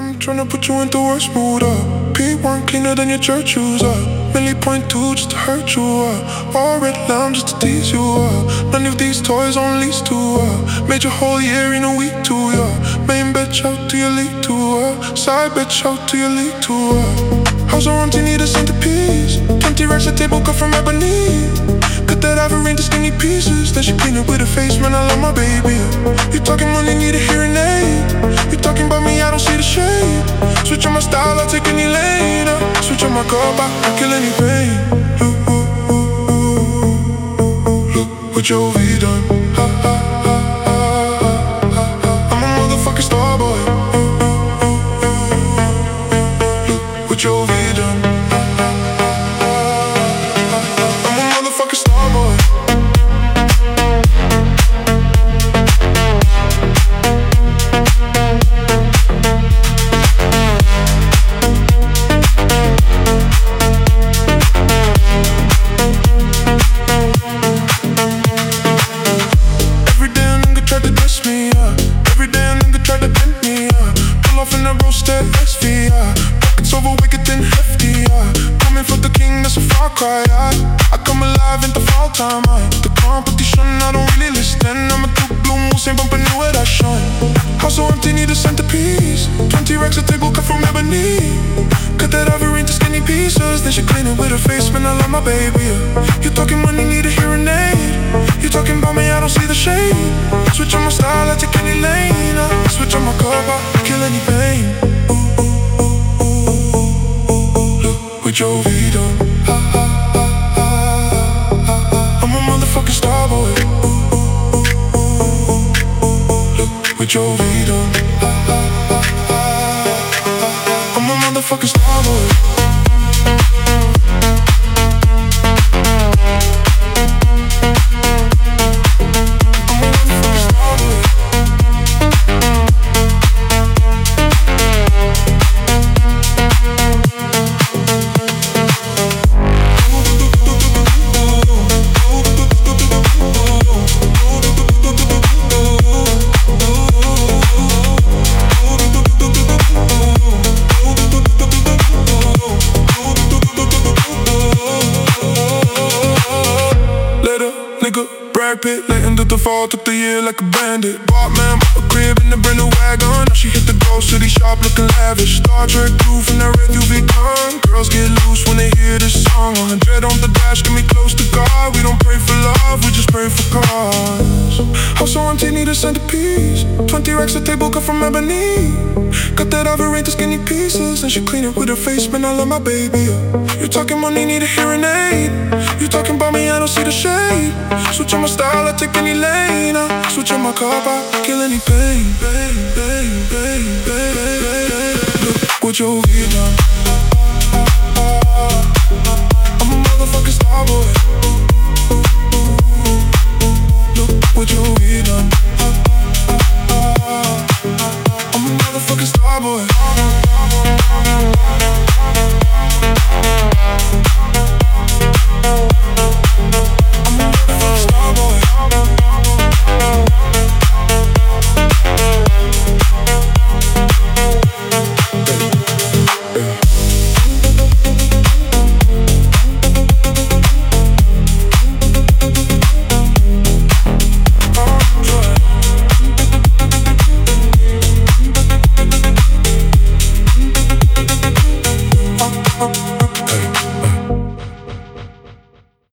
Tryna put you in the worst mood, P1 cleaner than your church shoes, Millie point two just to hurt you, all red lamb just to tease you, None of these toys on lease to, Made your whole year in a week too, Main bitch out to your league too, Side bitch out to your league too, House on empty, need a centerpiece. 20 racks a table cut from ebony. Cut that ivory into skinny pieces. Then she clean it with her face, man, I love my baby. You talking money, need a hearing aid. You talking about me, I don't see the shade. Switch on my style, I'll take any lane. Switch on my cup, I'll kill any pain. Look what your V done. I'm a motherfucking star boy. Look what your V done. I'm a motherfucking star boy. I come alive in the fall time, the competition, I don't really listen. I'm a two blue moose, ain't bumping new where I shine. House so empty, need a centerpiece. 20 racks a table cut from ebony. Cut that ivory into skinny pieces. Then she clean it with her face, man, I love my baby. You talking money, need a hearing aid. You talking about me, I don't see the shade. Switch on my style, I take any lane. Switch on my cup, I kill any pain. Look what your V done. I'm a motherfucking star boy. Look what your V done. I'm a motherfucking star boy. Brad Pitt, late into the fall, took the year like a bandit. Bought man, a crib in a brand new wagon. Now she hit the Gold City shop looking lavish. Star Trek crew from that red UV con. Girls get loose when they hear this song. 100 on the dash, get me close to God. We don't pray for love, we just pray for cause. House so empty, need a centerpiece. 20 racks a table cut from ebony. Cut that ivory into skinny pieces. And she clean it with her face, man, I love my baby. You talking money, need a hearing aid. You talking about me, I don't see the shade. Switch on my style, I take any lane. Switch on my cup, I kill any pain. Look what your V done. I'm a motherfucking star boy. Look what your V done. I'm a motherfucking star boy. I'm a motherfucking star boy.